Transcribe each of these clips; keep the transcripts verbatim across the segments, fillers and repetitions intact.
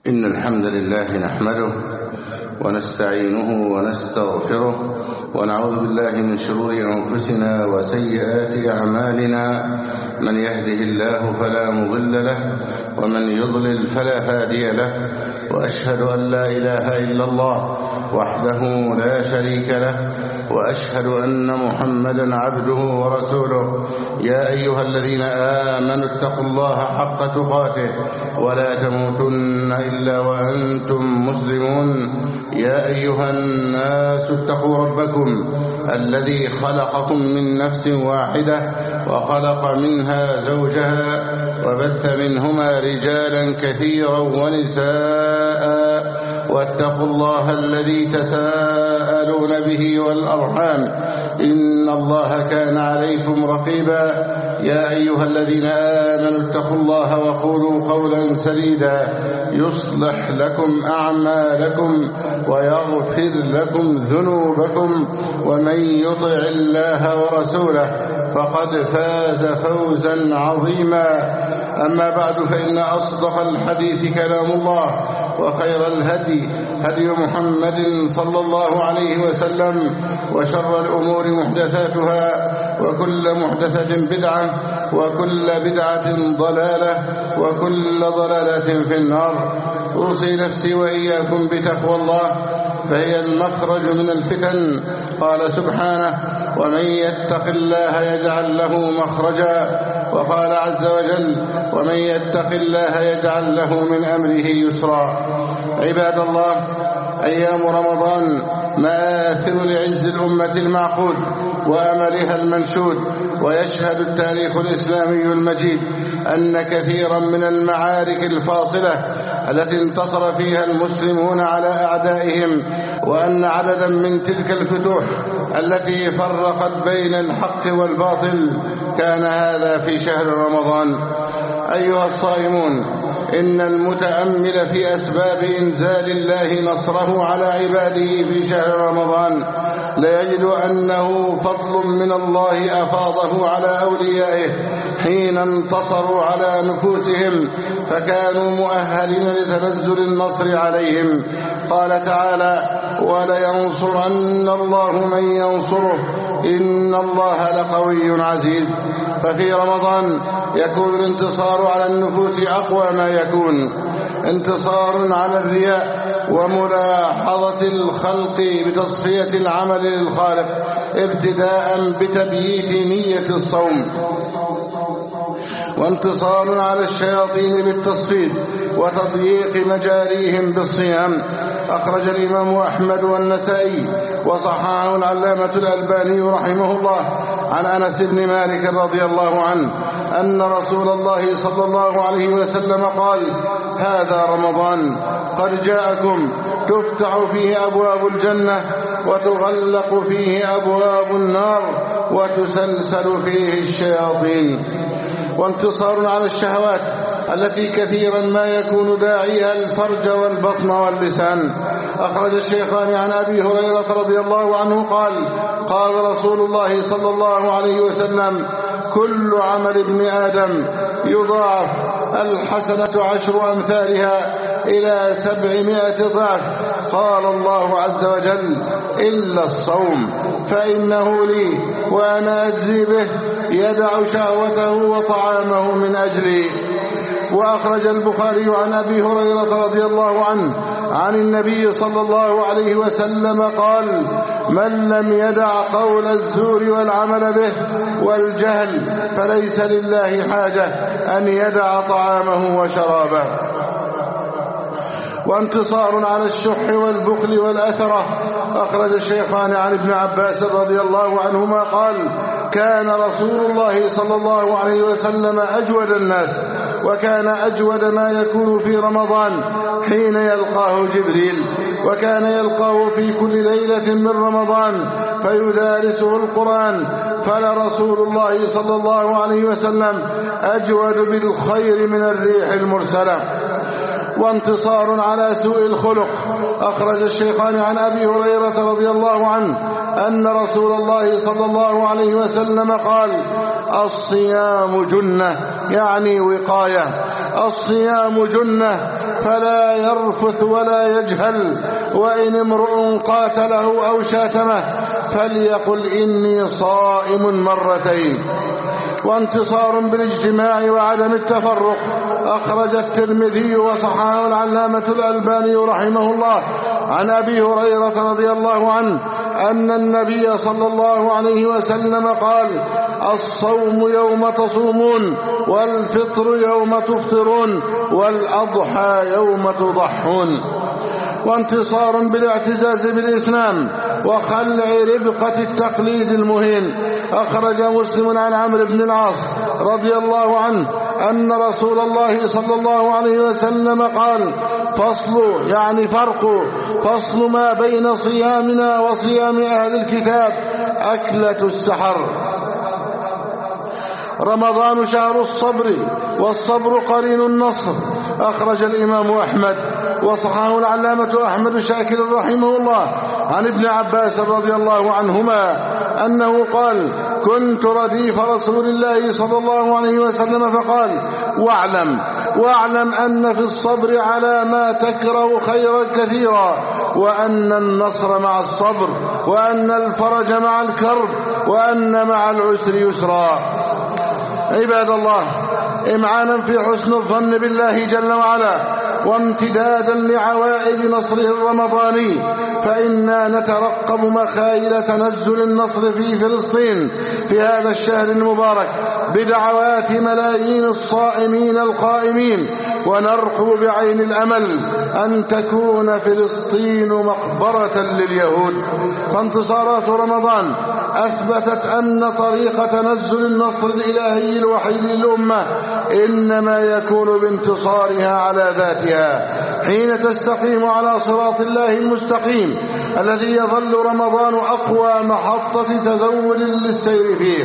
إن الحمد لله نحمده ونستعينه ونستغفره ونعوذ بالله من شرور أنفسنا وسيئات أعمالنا. من يهده الله فلا مضل له ومن يضلل فلا هادي له، وأشهد أن لا إله إلا الله وحده لا شريك له، وأشهد أن محمدا عبده ورسوله. يا أيها الذين آمنوا اتقوا الله حق تقاته ولا تموتن إلا وأنتم مسلمون. يا أيها الناس اتقوا ربكم الذي خلقكم من نفس واحدة وخلق منها زوجها وبث منهما رجالا كثيرا ونساء، واتقوا الله الذي تساءلون به والأرحام إن الله كان عليكم رقيبا. يا أيها الذين آمنوا اتقوا الله وقولوا قولا سديدا يصلح لكم أعمالكم ويغفر لكم ذنوبكم، ومن يطع الله ورسوله فقد فاز فوزا عظيما. أما بعد، فإن أصدق الحديث كلام الله، وخير الهدي هدي محمد صلى الله عليه وسلم، وشر الأمور محدثاتها، وكل محدثة بدعة، وكل بدعة ضلالة، وكل ضلالة في النار. أوصي نفسي وإياكم بتقوى الله، فهي المخرج من الفتن. قال سبحانه: ومن يتق الله يجعل له مخرجا. وقال عز وجل: ومن يتق الله يجعل له من أمره يسرا. عباد الله، أيام رمضان مآثر لعز الأمة المعقود وأملها المنشود. ويشهد التاريخ الإسلامي المجيد أن كثيرا من المعارك الفاصلة التي انتصر فيها المسلمون على أعدائهم، وأن عددا من تلك الفتوح التي فرقت بين الحق والباطل كان هذا في شهر رمضان. أيها الصائمون، إن المتأمل في أسباب إنزال الله نصره على عباده في شهر رمضان ليجد أنه فضل من الله أفاضه على أوليائه حين انتصروا على نفوسهم فكانوا مؤهلين لتنزل النصر عليهم. قال تعالى: ولينصرن الله من ينصره إن الله لقوي عزيز. ففي رمضان يكون الانتصار على النفوس أقوى ما يكون، انتصار على الرياء وملاحظة الخلق بتصفية العمل للخالق، ابتداء بتبييت نية الصوم، وانتصار على الشياطين بالتصفيد وتضييق مجاريهم بالصيام. أخرج الإمام أحمد والنسائي وصححه العلامة الألباني رحمه الله عن أنس بن مالك رضي الله عنه أن رسول الله صلى الله عليه وسلم قال: هذا رمضان قد جاءكم، تفتح فيه أبواب الجنة وتغلق فيه أبواب النار وتسلسل فيه الشياطين. وانتصار على الشهوات التي كثيرا ما يكون داعيها الفرج والبطن واللسان. أخرج الشيخان عن أبي هريرة رضي الله عنه قال: قال رسول الله صلى الله عليه وسلم: كل عمل ابن آدم يضاعف، الحسنة عشر أمثالها إلى سبعمائة ضعف. قال الله عز وجل: إلا الصوم فإنه لي وأنا أجزي به، يدع شهوته وطعامه من أجلي. وأخرج البخاري عن أبي هريرة رضي الله عنه عن النبي صلى الله عليه وسلم قال: من لم يدع قول الزور والعمل به والجهل فليس لله حاجة أن يدع طعامه وشرابه. وانتصار على الشح والبخل والأثرة. أخرج الشيخان عن ابن عباس رضي الله عنهما قال: كان رسول الله صلى الله عليه وسلم أجود الناس، وكان أجود ما يكون في رمضان حين يلقاه جبريل، وكان يلقاه في كل ليلة من رمضان فيدارسه القرآن. فلرسول الله صلى الله عليه وسلم أجود بالخير من الريح المرسلة. وانتصار على سوء الخلق. أخرج الشيخان عن أبي هريرة رضي الله عنه أن رسول الله صلى الله عليه وسلم قال: الصيام جنة، يعني وقاية. الصيام جنة فلا يرفث ولا يجهل، وإن امرؤ قاتله أو شاتمه فليقل إني صائم مرتين. وانتصار بالاجتماع وعدم التفرق. أخرج الترمذي وصححه العلامة الألباني رحمه الله عن أبي هريرة رضي الله عنه أن النبي صلى الله عليه وسلم قال: الصوم يوم تصومون، والفطر يوم تفطرون، والأضحى يوم تضحون. وانتصار بالاعتزاز بالإسلام وخلع ربقة التقليد المهين. أخرج مسلم عن عمرو بن العاص رضي الله عنه أن رسول الله صلى الله عليه وسلم قال: فصل يعني فرق فصل ما بين صيامنا وصيام أهل الكتاب أكلة السحر. رمضان شهر الصبر، والصبر قرين النصر. أخرج الإمام أحمد وصححه العلامة أحمد شاكر رحمه الله عن ابن عباس رضي الله عنهما أنه قال: كنت رديف رسول الله صلى الله عليه وسلم فقال: واعلم واعلم أن في الصبر على ما تكره خيرا كثيرا، وأن النصر مع الصبر، وأن الفرج مع الكرب، وأن مع العسر يسرا. عباد الله، إمعانا في حسن الظن بالله جل وعلا وامتدادا لعوائد نصره الرمضاني، فإنا نترقب مخايل تنزل النصر في فلسطين في هذا الشهر المبارك بدعوات ملايين الصائمين القائمين، ونرقب بعين الأمل أن تكون فلسطين مقبرة لليهود. فانتصارات رمضان أثبتت أن طريق تنزل النصر الإلهي الوحيد للأمة إنما يكون بانتصارها على ذاتها حين تستقيم على صراط الله المستقيم الذي يظل رمضان أقوى محطة تزود للسير فيه.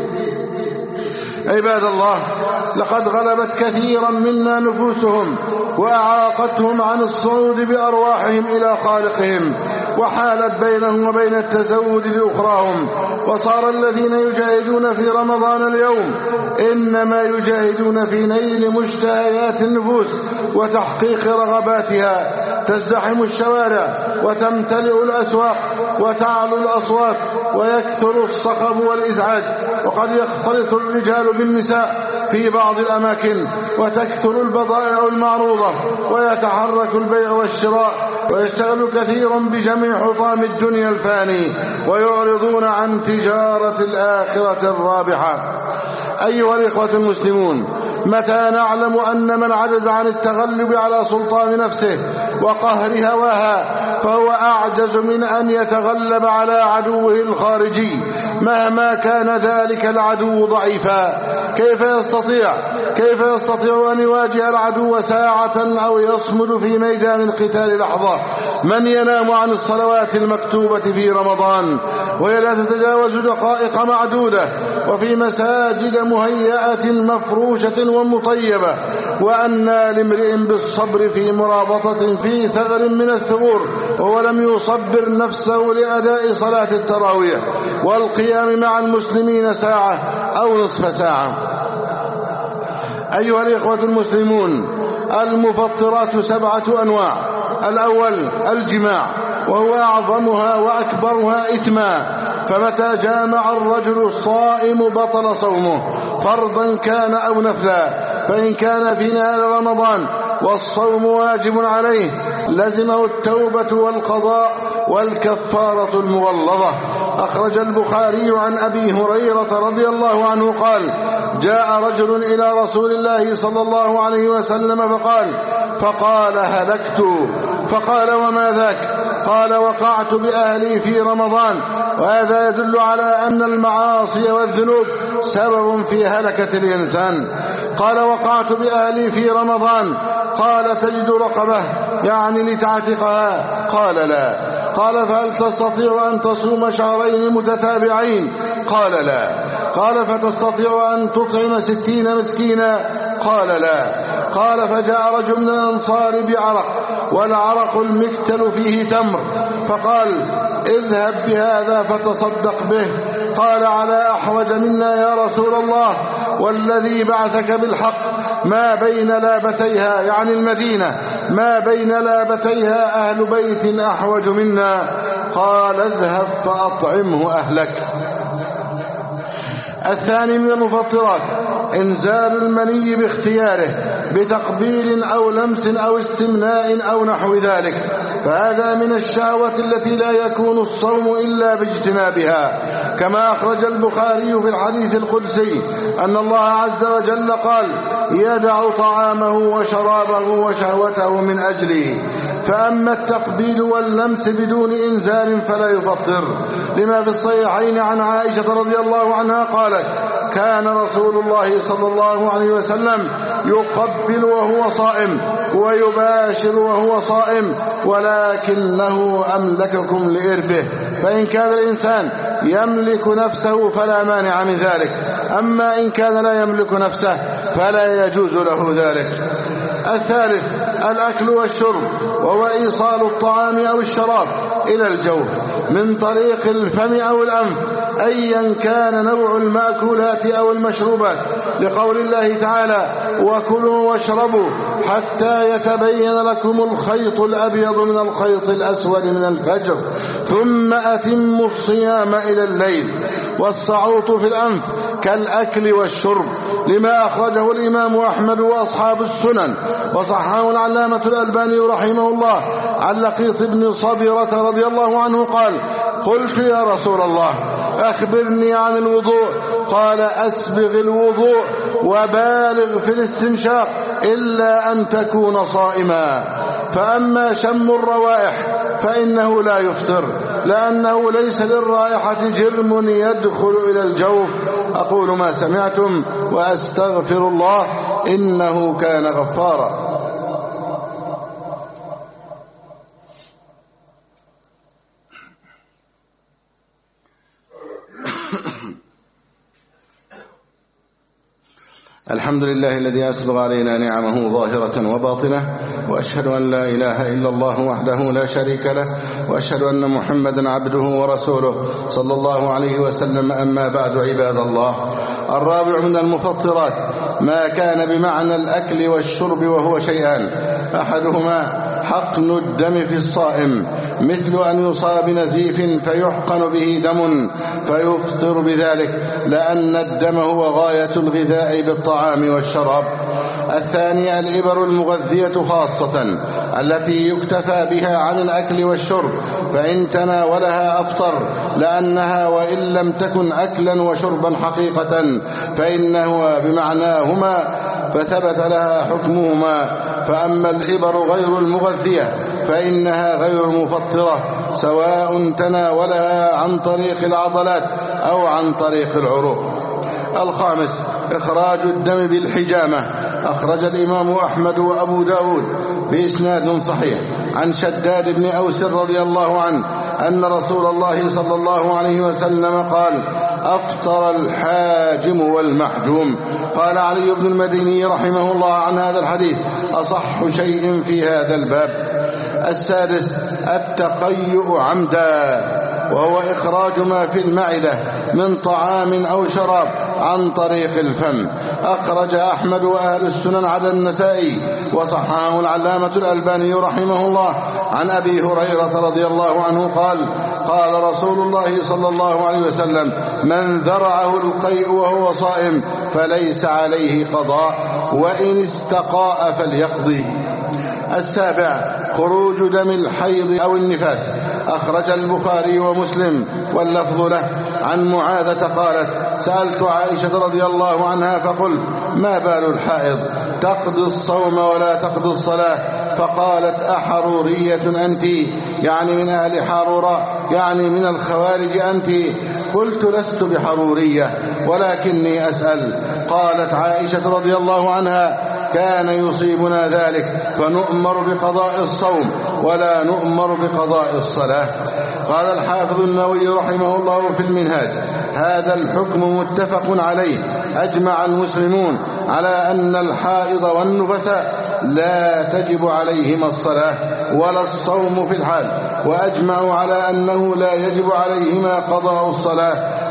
عباد الله، لقد غلبت كثيرا منا نفوسهم وأعاقتهم عن الصعود بأرواحهم إلى خالقهم، وحالت بينهم وبين التزود لأخراهم، وصار الذين يجاهدون في رمضان اليوم إنما يجاهدون في نيل مشتهيات النفوس وتحقيق رغباتها. تزدحم الشوارع وتمتلئ الأسواق وتعلو الأصوات ويكثر الصخب والإزعاج، وقد يختلط الرجال بالنساء في بعض الأماكن، وتكثر البضائع المعروضة، ويتحرك البيع والشراء، ويشتغل كثير بجميع حطام الدنيا الفاني، ويعرضون عن تجارة الآخرة الرابحة. أيها الإخوة المسلمون، متى نعلم أن من عجز عن التغلب على سلطان نفسه وقهر هواها فهو أعجز من أن يتغلب على عدوه الخارجي مهما كان ذلك العدو ضعيفا؟ كيف يستطيع كيف يستطيع أن يواجه العدو ساعة أو يصمد في ميدان القتال لحظة؟ من ينام عن الصلوات المكتوبة في رمضان وهي لا تتجاوز دقائق معدودة، وفي مساجد مهيئة مفروشة ومطيبة؟ وأنى لامرئ بالصبر في مرابطة في ثغر من الثغور وهو لم يصبر نفسه لأداء صلاة التراويح والقيام مع المسلمين ساعة أو نصف ساعة؟ أيها الإخوة المسلمون، المفطرات سبعة أنواع. الأول الجماع، وهو أعظمها وأكبرها إثما، فمتى جامع الرجل الصائم بطل صومه فرضا كان أو نفلا. فإن كان في نهار رمضان والصوم واجب عليه لزمه التوبة والقضاء والكفارة المغلظة. أخرج البخاري عن أبي هريرة رضي الله عنه قال: جاء رجل إلى رسول الله صلى الله عليه وسلم فقال فقال هلكت. فقال: وما ذاك؟ قال: وقعت بأهلي في رمضان. وهذا يدل على أن المعاصي والذنوب سبب في هلكة الإنسان. قال: وقعت بأهلي في رمضان. قال: تجد رقبة يعني لتعتقها؟ قال: لا. قال: فهل تستطيع أن تصوم شهرين متتابعين؟ قال: لا. قال: فتستطيع أن تطعم ستين مسكينا؟ قال: لا. قال: فجاء رجل من الأنصار بعرق، والعرق المكتل فيه تمر، فقال: اذهب بهذا فتصدق به. قال: على أحوج منا يا رسول الله، والذي بعثك بالحق ما بين لابتيها يعني المدينة ما بين لابتيها أهل بيت أحوج منا. قال اذهب فأطعمه أهلك. الثاني من المفطرات إنزال المني باختياره بتقبيل أو لمس أو استمناء أو نحو ذلك، فهذا من الشهوة التي لا يكون الصوم إلا باجتنابها، كما أخرج البخاري في الحديث القدسي أن الله عز وجل قال يدع طعامه وشرابه وشهوته من أجلي. فأما التقبيل واللمس بدون إنزال فلا يفطر، لما في الصحيحين عن عائشة رضي الله عنها قالت كان رسول الله صلى الله عليه وسلم يقبل وهو صائم ويباشر وهو صائم، ولكنه أملككم لإربه، فإن كان الإنسان يملك نفسه فلا مانع من ذلك، أما إن كان لا يملك نفسه فلا يجوز له ذلك. الثالث الأكل والشرب، وهو إيصال الطعام أو الشراب إلى الجوف من طريق الفم أو الأنف أيا كان نوع المأكولات أو المشروبات، لقول الله تعالى وكلوا واشربوا حتى يتبين لكم الخيط الأبيض من الخيط الأسود من الفجر ثم أتموا الصيام إلى الليل. والصعوط في الأنف كالأكل والشرب، لما أخرجه الإمام أحمد وأصحاب السنن وصححه العلامة الألباني رحمه الله عن لقيط بن صبيرة رضي الله عنه قال قلت يا رسول الله أخبرني عن الوضوء، قال أسبغ الوضوء وبالغ في الاستنشاق إلا أن تكون صائما. فأما شم الروائح فإنه لا يفطر، لأنه ليس للرائحة جرم يدخل إلى الجوف. أقول ما سمعتم وأستغفر الله إنه كان غفارا. الحمد لله الذي أسبغ علينا نعمه ظاهرة وباطنة، وأشهد أن لا إله إلا الله وحده لا شريك له، وأشهد أن محمدا عبده ورسوله صلى الله عليه وسلم. أما بعد عباد الله، الرابع من المفطرات ما كان بمعنى الأكل والشرب، وهو شيئان: أحدهما حقن الدم في الصائم، مثل أن يصاب بنزيف فيحقن به دم فيفطر بذلك، لأن الدم هو غاية الغذاء بالطعام والشراب. الثاني الإبر المغذية خاصة التي يكتفى بها عن الأكل والشرب، فإن تناولها أفطر، لأنها وإن لم تكن أكلا وشربا حقيقة فإنه بمعناهما فثبت لها حكمهما. فأما الإبر غير المغذية فإنها غير مفطرة، سواء تناولها عن طريق العضلات أو عن طريق العروق. الخامس إخراج الدم بالحجامة، أخرج الإمام أحمد وأبو داود بإسناد صحيح عن شداد بن أوس رضي الله عنه أن رسول الله صلى الله عليه وسلم قال أفطر الحاجم والمحجوم. قال علي بن المديني رحمه الله عن هذا الحديث أصح شيء في هذا الباب. السادس التقيؤ عمدا، وهو إخراج ما في المعدة من طعام أو شراب عن طريق الفم، أخرج أحمد وأهل السنن على النسائي وصححه العلامة الألباني رحمه الله عن أبي هريرة رضي الله عنه قال قال رسول الله صلى الله عليه وسلم من ذرعه القيء وهو صائم فليس عليه قضاء، وإن استقاء فليقضي. السابع خروج دم الحيض أو النفاس، أخرج البخاري ومسلم واللفظ له عن معاذة قالت سألت عائشة رضي الله عنها فقلت ما بال الحائض تقضي الصوم ولا تقضي الصلاة؟ فقالت أحرورية أنت؟ يعني من أهل حارورة، يعني من الخوارج أنت؟ قلت لست بحرورية ولكني أسأل. قالت عائشة رضي الله عنها كان يصيبنا ذلك فنؤمر بقضاء الصوم ولا نؤمر بقضاء الصلاة. قال الحافظ النووي رحمه الله في المنهاج هذا الحكم متفق عليه، أجمع المسلمون على أن الحائض والنفساء لا تجب عليهما الصلاة ولا الصوم في الحال، وأجمعوا على أنه لا يجب عليهما قضاء الصلاة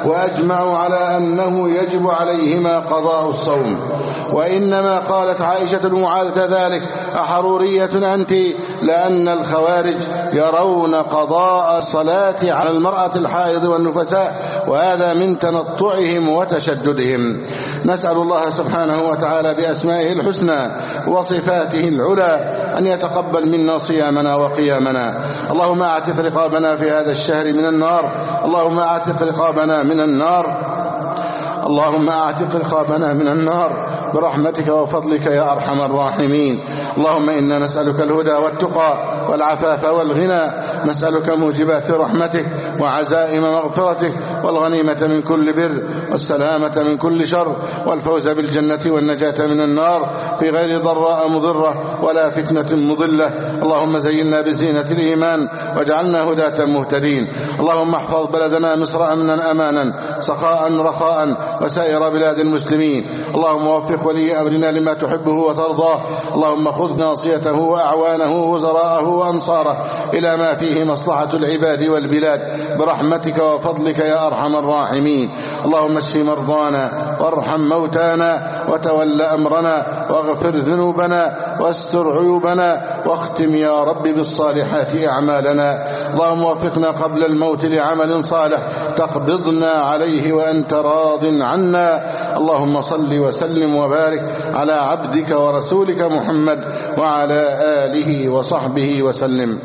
وأجمعوا على أنه يجب عليهما قضاء الصوم. وإنما قالت عائشة لمعاذة ذلك: أحرورية أنت؟ لأن الخوارج يرون قضاء الصلاة على المرأة الحائض والنفساء، وهذا من تنطعهم وتشددهم. نسأل الله سبحانه وتعالى بأسمائه الحسنى وصفاته العلى أن يتقبل منا صيامنا وقيامنا. اللهم أعتق رقابنا في هذا الشهر من النار، اللهم أعتق رقابنا من النار، اللهم أعتق رقابنا من النار برحمتك وفضلك يا أرحم الراحمين. اللهم إنا نسألك الهدى والتقى والعفاف والغنى، نسألك موجبات رحمتك وعزائم مغفرتك والغنيمة من كل بر والسلامة من كل شر والفوز بالجنة والنجاة من النار في غير ضراء مضرة ولا فتنة مضلة. اللهم زينا بزينة الإيمان واجعلنا هداة مهتدين. اللهم احفظ بلدنا مصر أمنا أمانا سخاء رخاء وسائر بلاد المسلمين. اللهم وفق ولي أمرنا لما تحبه وترضاه. اللهم خذ ناصيته وأعوانه ووزراءه وأنصاره إلى ما فيه مصلحة العباد والبلاد برحمتك وفضلك يا أرحم الراحمين. اللهم اشف مرضانا وارحم موتانا وتول أمرنا واغفر ذنوبنا واستر عيوبنا واختم يا رب بالصالحات أعمالنا. اللهم وفقنا قبل الموت لعمل صالح تقبضنا عليه وأنت راض عنا. اللهم صل وسلم وبارك على عبدك ورسولك محمد وعلى آله وصحبه وسلم.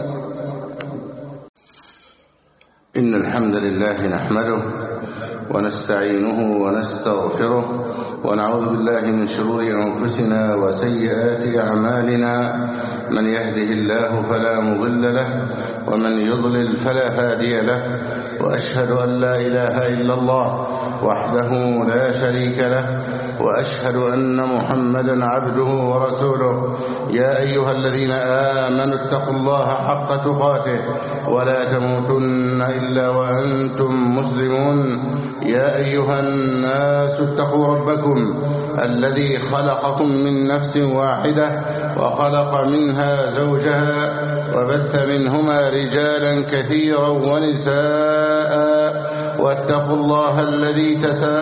إن الحمد لله نحمده ونستعينه ونستغفره ونعوذ بالله من شرور أنفسنا وسيئات أعمالنا. من يهده الله فلا مضل له ومن يضلل فلا هادي له، وأشهد أن لا إله إلا الله وحده لا شريك له، وأشهد أن محمدا عبده ورسوله. يا أيها الذين آمنوا اتقوا الله حق تقاته ولا تموتن إلا وأنتم مسلمون. يا أيها الناس اتقوا ربكم الذي خلقكم من نفس واحدة وخلق منها زوجها وبث منهما رجالا كثيرا ونساء، واتقوا الله الذي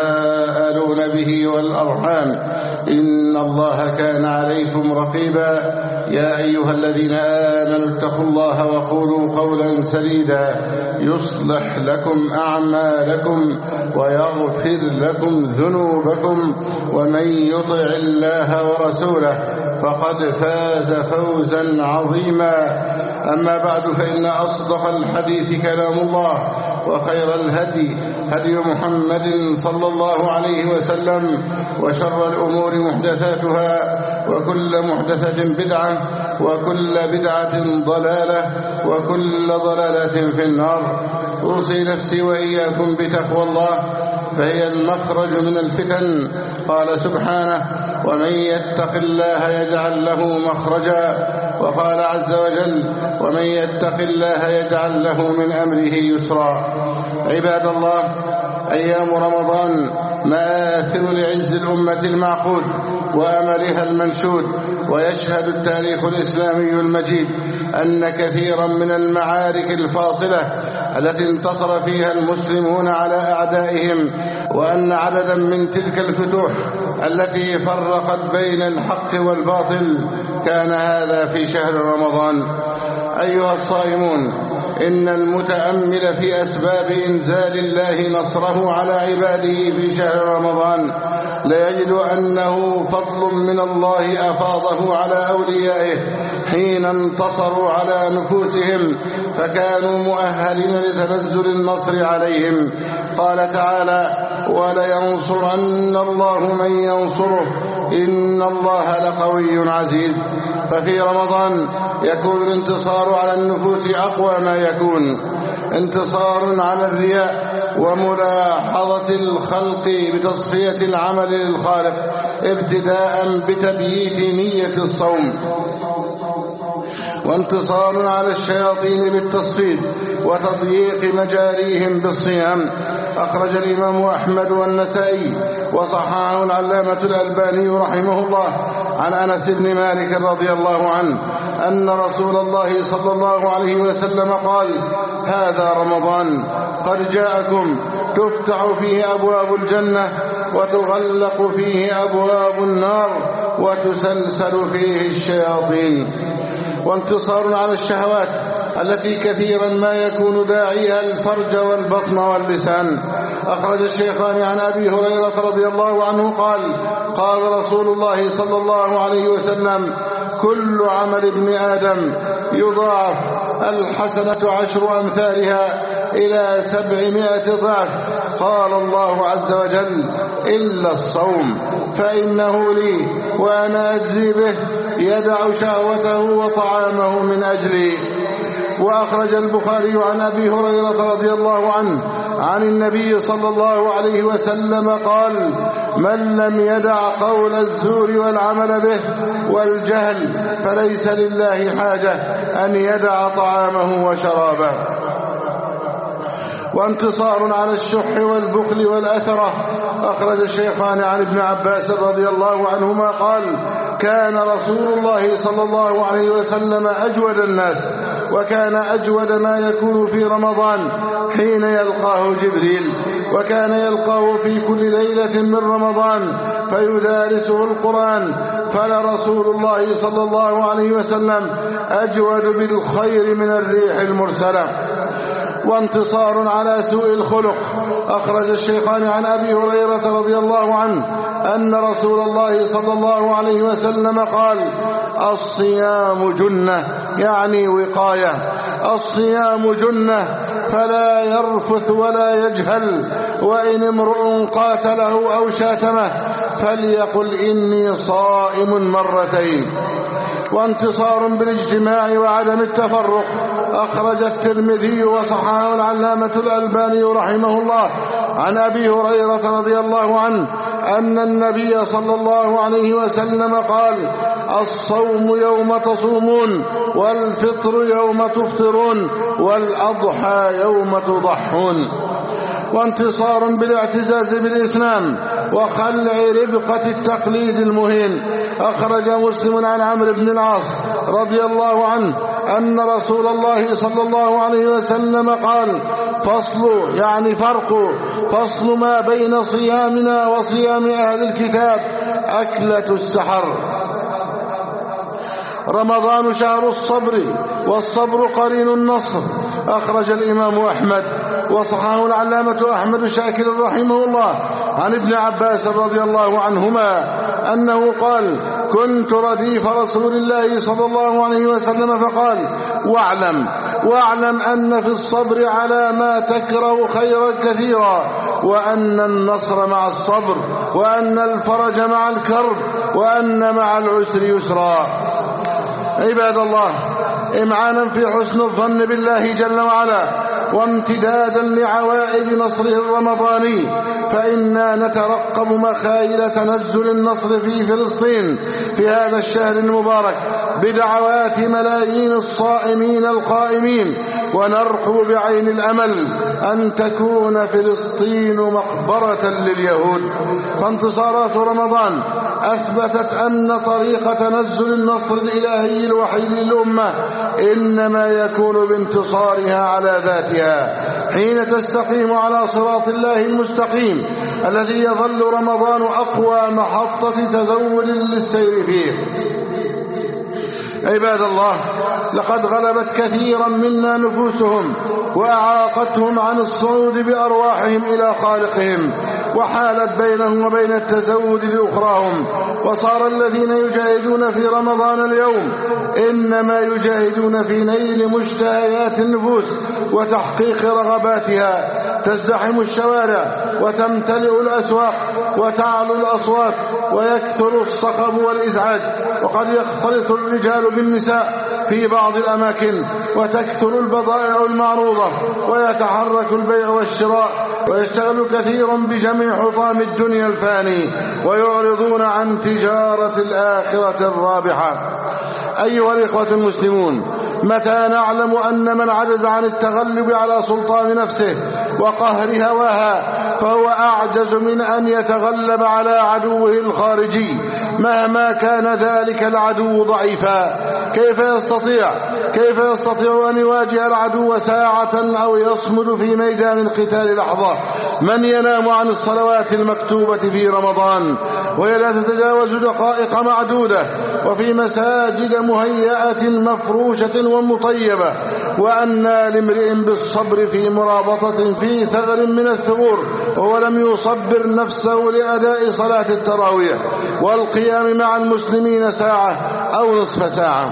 تساءلون به والأرحام إن الله كان عليكم رقيبا. يا أيها الذين آمنوا اتقوا الله وقولوا قولا سديدا يصلح لكم أعمالكم ويغفر لكم ذنوبكم، ومن يطع الله ورسوله فقد فاز فوزا عظيما. أما بعد، فإن أصدق الحديث كلام الله، وخير الهدي هدي محمد صلى الله عليه وسلم، وشر الأمور محدثاتها، وكل محدثة بدعة، وكل بدعة ضلالة، وكل ضلالة في النار. أوصي نفسي وإياكم بتقوى الله، فهي المخرج من الفتن. قال سبحانه: ومن يتق الله يجعل له مخرجا. وقال عز وجل: ومن يتق الله يجعل له من أمره يسرا. عباد الله، أيام رمضان مآثر لعز الأمة المعقود وأملها المنشود. ويشهد التاريخ الإسلامي المجيد أن كثيرا من المعارك الفاصلة التي انتصر فيها المسلمون على أعدائهم، وأن عددا من تلك الفتوح التي فرقت بين الحق والباطل كان هذا في شهر رمضان. أيها الصائمون، إن المتأمل في أسباب إنزال الله نصره على عباده في شهر رمضان ليجد أنه فضل من الله أفاضه على أوليائه حين انتصروا على نفوسهم فكانوا مؤهلين لتنزل النصر عليهم. قال تعالى: ولينصرن الله من ينصره إن الله لقوي عزيز. ففي رمضان يكون الانتصار على النفوس أقوى ما يكون، انتصار على الرياء وملاحظة الخلق بتصفية العمل للخالق، ابتداء بتبييت نية الصوم، وانتصار على الشياطين بالتصفيد وتضييق مجاريهم بالصيام. أخرج الإمام أحمد والنسائي وصححه العلامة الألباني رحمه الله عن أنس بن مالك رضي الله عنه أن رسول الله صلى الله عليه وسلم قال: هذا رمضان قد جاءكم تفتح فيه أبواب الجنة وتغلق فيه أبواب النار وتسلسل فيه الشياطين. وانتصار على الشهوات التي كثيرا ما يكون داعيها الفرج والبطن واللسان. أخرج الشيخان عن أبي هريرة رضي الله عنه قال قال رسول الله صلى الله عليه وسلم: كل عمل ابن آدم يضاعف، الحسنة عشر أمثالها إلى سبعمائة ضعف. قال الله عز وجل: إلا الصوم فإنه لي وأنا أجزي به، يدع شهوته وطعامه من أجلي. وأخرج البخاري عن أبي هريرة رضي الله عنه عن النبي صلى الله عليه وسلم قال: من لم يدع قول الزور والعمل به والجهل فليس لله حاجة أن يدع طعامه وشرابه. وانتصار على الشح والبخل والأثرة. أخرج الشيخان عن ابن عباس رضي الله عنهما قال: كان رسول الله صلى الله عليه وسلم أجود الناس، وكان أجود ما يكون في رمضان حين يلقاه جبريل، وكان يلقاه في كل ليلة من رمضان فيدارسه القرآن، فلرسول الله صلى الله عليه وسلم أجود بالخير من الريح المرسلة. وانتصار على سوء الخلق. أخرج الشيخان عن أبي هريرة رضي الله عنه أن رسول الله صلى الله عليه وسلم قال: الصيام جنة، يعني وقاية. الصيام جنة فلا يرفث ولا يجهل، وإن امرؤ قاتله أو شاتمه فليقل إني صائم مرتين. وانتصار بالاجتماع وعدم التفرق. أخرج الترمذي وصححه العلامة الألباني رحمه الله عن أبي هريرة رضي الله عنه أن النبي صلى الله عليه وسلم قال: الصوم يوم تصومون، والفطر يوم تفطرون، والأضحى يوم تضحون. وانتصار بالاعتزاز بالإسلام وخلع ربقة التقليد المهين. أخرج مسلم عن عمرو بن العاص رضي الله عنه أن رسول الله صلى الله عليه وسلم قال: فصل، يعني فرق، فصل ما بين صيامنا وصيام أهل الكتاب أكلة السحر. رمضان شهر الصبر، والصبر قرين النصر. أخرج الإمام أحمد وصححه العلامة أحمد شاكر رحمه الله عن ابن عباس رضي الله عنهما أنه قال: كنت رديف رسول الله صلى الله عليه وسلم فقال: واعلم واعلم أن في الصبر على ما تكره خيرا كثيرا، وأن النصر مع الصبر، وأن الفرج مع الكرب، وأن مع العسر يسرا. عباد الله، إمعانا في حسن الظن بالله جل وعلا وامتدادا لعوائد نصره الرمضاني، فإنا نترقب مخايل تنزل النصر في فلسطين في هذا الشهر المبارك بدعوات ملايين الصائمين القائمين، ونرقب بعين الأمل أن تكون فلسطين مقبرة لليهود. فانتصارات رمضان أثبتت أن طريق تنزل النصر الإلهي الوحيد للأمة إنما يكون بانتصارها على ذاتها، حين تستقيم على صراط الله المستقيم الذي يظل رمضان أقوى محطة تزود للسير فيه. عباد الله، لقد غلبت كثيرا منا نفوسهم وأعاقتهم عن الصعود بأرواحهم إلى خالقهم، وحالت بينهم وبين التزود لأخراهم، وصار الذين يجاهدون في رمضان اليوم إنما يجاهدون في نيل مشتهيات النفوس وتحقيق رغباتها. تزدحم الشوارع وتمتلئ الأسواق وتعلو الأصوات ويكثر الصخب والإزعاج، وقد يختلط الرجال بالنساء في بعض الأماكن، وتكثر البضائع المعروضة، ويتحرك البيع والشراء، ويشتغل كثير بجميع حطام الدنيا الفاني، ويعرضون عن تجارة الآخرة الرابحة. أيها الإخوة المسلمون، متى نعلم أن من عجز عن التغلب على سلطان نفسه وقهر هواها فهو أعجز من أن يتغلب على عدوه الخارجي مهما كان ذلك العدو ضعيفا؟ كيف يستطيع كيف يستطيع أن يواجه العدو ساعة أو يصمد في ميدان القتال لحظة؟ من ينام عن الصلوات المكتوبة في رمضان وهي لا تتجاوز دقائق معدودة وفي مساجد مهيئة مفروشة ومطيبة؟ وأنى لامرئ بالصبر في مرابطة في ثغر من الثغور وهو لم يصبر نفسه لأداء صلاة التراويح والقيام مع المسلمين ساعة أو نصف ساعة؟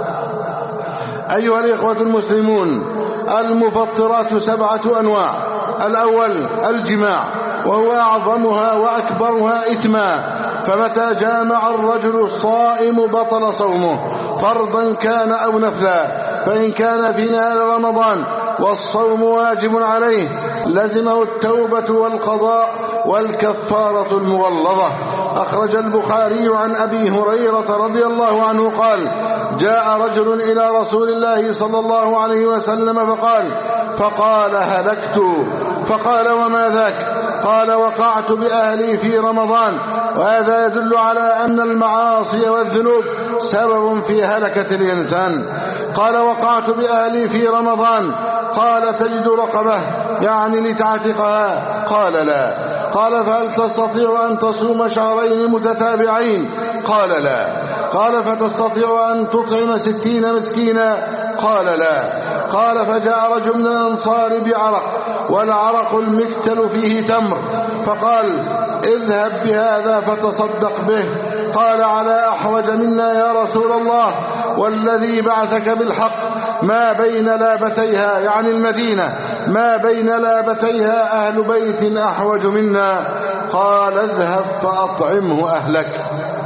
أيها الإخوة المسلمون، المفطرات سبعة أنواع. الأول الجماع، وهو أعظمها وأكبرها إثما، فمتى جامع الرجل الصائم بطل صومه فرضا كان أو نفلا. فإن كان في نهار رمضان والصوم واجب عليه لزمه التوبة والقضاء والكفارة المغلظة. أخرج البخاري عن أبي هريرة رضي الله عنه قال: جاء رجل إلى رسول الله صلى الله عليه وسلم فقال فقال هلكت. فقال: وما ذاك؟ قال: وقعت بأهلي في رمضان. وهذا يدل على أن المعاصي والذنوب سبب في هلكة الإنسان. قال: وقعت بأهلي في رمضان. قال: تجد رقبة يعني لتعتقها؟ قال: لا. قال: فهل تستطيع أن تصوم شهرين متتابعين؟ قال: لا. قال: فتستطيع أن تطعم ستين مسكينا؟ قال: لا. قال: فجاء رجل من الأنصار بعرق، والعرق المكتل فيه تمر، فقال: اذهب بهذا فتصدق به. قال: على أحوج منا يا رسول الله، والذي بعثك بالحق ما بين لابتيها يعني المدينة ما بين لابتيها أهل بيت أحوج منا. قال: اذهب فأطعمه أهلك.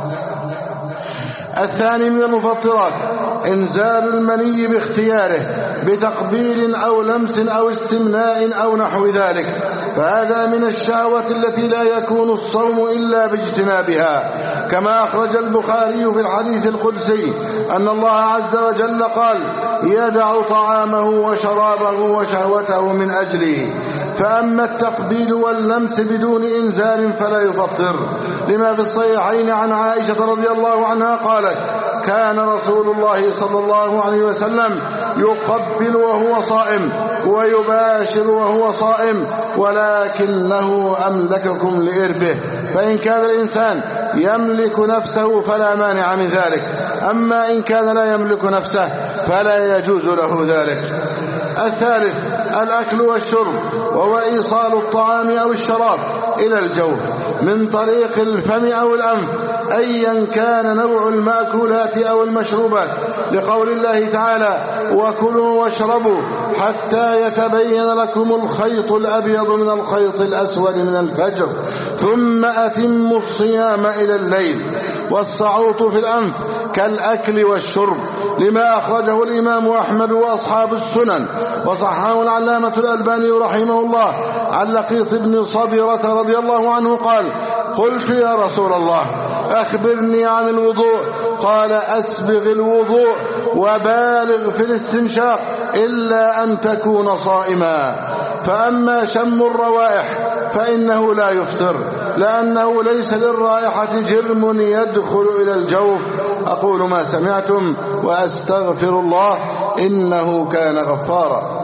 الثاني من المفطرات إنزال المني باختياره بتقبيل أو لمس أو استمناء أو نحو ذلك، فهذا من الشهوة التي لا يكون الصوم إلا باجتنابها. كما أخرج البخاري في الحديث القدسي أن الله عز وجل قال: يدع طعامه وشرابه وشهوته من أجله. فأما التقبيل واللمس بدون إنزال فلا يفطر، لما في الصحيحين عن عائشة رضي الله عنها قالت: كان رسول الله صلى الله عليه وسلم يقبل وهو صائم ويباشر وهو صائم، ولكنه أملككم لإربه. فإن كان الإنسان يملك نفسه فلا مانع من ذلك، أما إن كان لا يملك نفسه فلا يجوز له ذلك. الثالث الأكل والشرب، وهو إيصال الطعام أو الشراب إلى الجوف من طريق الفم أو الأنف أيا كان نوع المأكولات أو المشروبات، لقول الله تعالى: وكلوا واشربوا حتى يتبين لكم الخيط الأبيض من الخيط الأسود من الفجر ثم أتموا الصيام إلى الليل. والصعوط في الأنف كالأكل والشرب، لما أخرجه الإمام أحمد وأصحاب السنن وصححه العلامة الألباني رحمه الله عن لقيط بن صبيرة رضي الله عنه قال: قلت يا رسول الله أخبرني عن الوضوء. قال: أسبغ الوضوء وبالغ في الاستنشاق إلا أن تكون صائما. فأما شم الروائح فإنه لا يفطر، لأنه ليس للرائحة جرم يدخل إلى الجوف. أقول ما سمعتم وأستغفر الله إنه كان غفارا.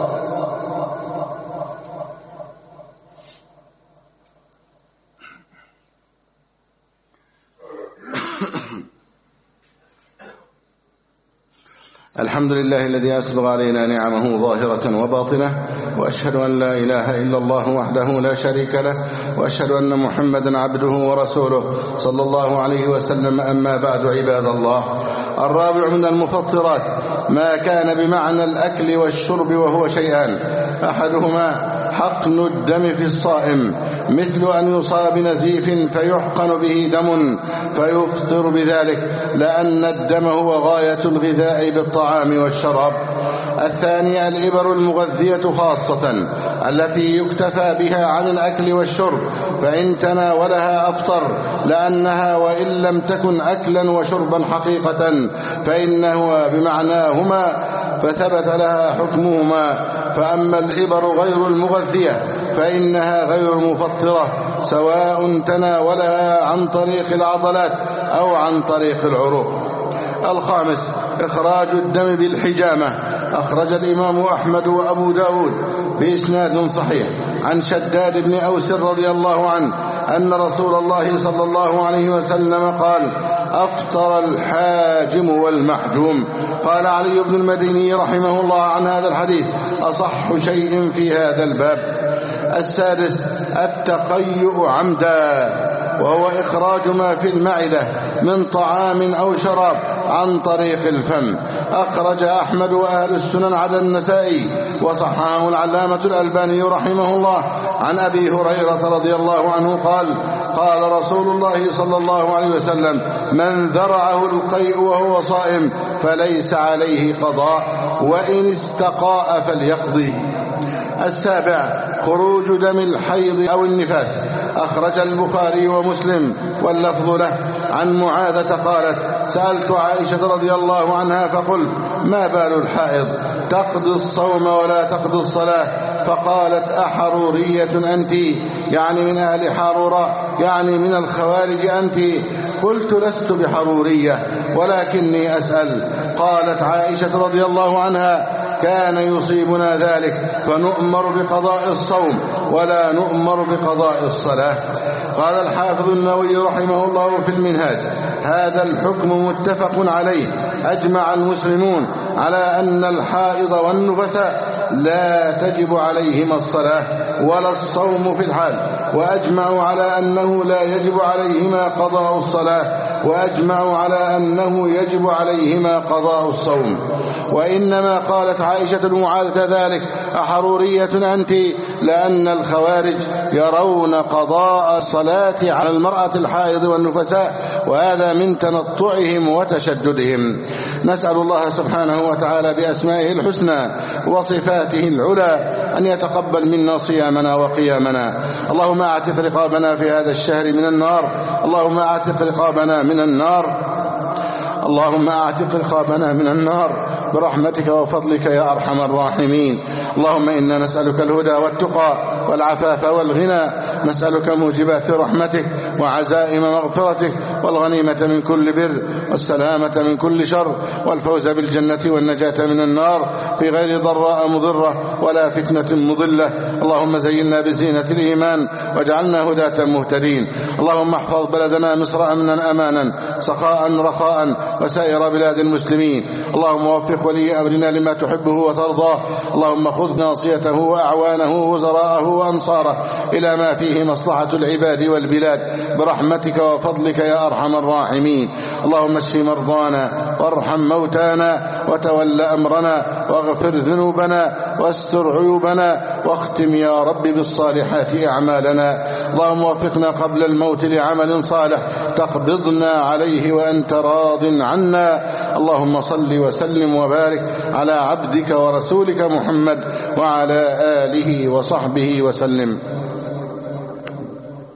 الحمد لله الذي أسبغ علينا نعمه ظاهرة وباطنة، وأشهد أن لا إله إلا الله وحده لا شريك له، وأشهد أن محمدا عبده ورسوله صلى الله عليه وسلم. أما بعد، عباد الله، الرابع من المفطرات ما كان بمعنى الأكل والشرب، وهو شيئان: أحدهما حقن الدم في الصائم، مثل أن يصاب بنزيف فيحقن به دم فيفطر بذلك، لأن الدم هو غاية الغذاء بالطعام والشراب. الثاني الإبر المغذية خاصة التي يكتفى بها عن الأكل والشرب، فإن تناولها أفطر، لأنها وإن لم تكن أكلا وشربا حقيقة فإنه بمعناهما فثبت لها حكمهما. فأما الإبر غير المغذية فإنها غير مفطرة، سواء تناولها عن طريق العضلات أو عن طريق العروق. الخامس إخراج الدم بالحجامة. أخرج الإمام أحمد وأبو داود بإسناد صحيح عن شداد بن أوس رضي الله عنه أن رسول الله صلى الله عليه وسلم قال: أفطر الحاجم والمحجوم. قال علي بن المديني رحمه الله عن هذا الحديث: أصح شيء في هذا الباب. السادس: التقيؤ عمدا، وهو إخراج ما في المعدة من طعام أو شراب عن طريق الفم. أخرج أحمد وأهل السنن على النسائي وصححه العلامة الألباني رحمه الله عن أبي هريرة رضي الله عنه قال: قال رسول الله صلى الله عليه وسلم: من ذرعه القيء وهو صائم فليس عليه قضاء، وإن استقاء فليقضي. السابع: خروج دم الحيض أو النفاس. أخرج البخاري ومسلم واللفظ له عن معاذة قالت: سألت عائشة رضي الله عنها فقلت: ما بال الحائض تقضي الصوم ولا تقضي الصلاة؟ فقالت: أحرورية أنت؟ يعني من أهل حارورة، يعني من الخوارج أنت؟ قلت: لست بحرورية ولكني أسأل. قالت عائشة رضي الله عنها: كان يصيبنا ذلك فنؤمر بقضاء الصوم ولا نؤمر بقضاء الصلاة. قال الحافظ النووي رحمه الله في المنهاج: هذا الحكم متفق عليه، أجمع المسلمون على أن الحائض والنفساء لا تجب عليهما الصلاة ولا الصوم في الحال، وأجمعوا على أنه لا يجب عليهما قضاء الصلاة، وأجمعوا على أنه يجب عليهما قضاء الصوم. وإنما قالت عائشة المعاذة ذلك: أحرورية أنت؟ لأن الخوارج يرون قضاء الصلاة على المرأة الحائض والنفساء، وهذا من تنطعهم وتشددهم. نسأل الله سبحانه وتعالى بأسمائه الحسنى وصفاته العلى أن يتقبل منا صيامنا وقيامنا. اللهم أعتق رقابنا في هذا الشهر من النار، اللهم أعتق رقابنا من النار، اللهم أعتق رقابنا من النار برحمتك وفضلك يا أرحم الراحمين. اللهم إنا نسألك الهدى والتقى والعفاف والغنى، نسألك موجبات رحمتك وعزائم مغفرتك والغنيمة من كل بر والسلامة من كل شر والفوز بالجنة والنجاة من النار في غير ضراء مضرة ولا فتنة مضلة. اللهم زينا بزينة الإيمان واجعلنا هداة مهتدين. اللهم احفظ بلدنا مصر أمنا أمانا سخاء رخاء وسائر بلاد المسلمين. اللهم وفق ولي أمرنا لما تحبه وترضاه. اللهم خذ ناصيته وأعوانه ووزراءه وأنصاره إلى ما فيه مصلحة العباد والبلاد برحمتك وفضلك يا أرحم الراحمين. اللهم اشف مرضانا وارحم موتانا وتول أمرنا واغفر ذنوبنا واستر عيوبنا واختم يا رب بالصالحات أعمالنا. اللهم وفقنا قبل الموت لعمل صالح تقبضنا عليه وأنت راض عنا. اللهم صل وسلم وبارك على عبدك ورسولك محمد وعلى آله وصحبه وسلم.